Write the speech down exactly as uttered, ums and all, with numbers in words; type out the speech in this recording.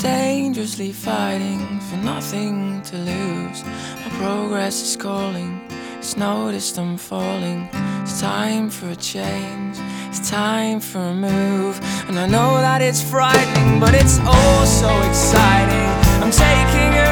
dangerously fighting for nothing to lose. My progress is calling, it's noticed I'm falling. It's time for a change, it's time for a move. And I know that it's frightening, but it's also exciting. I'm taking a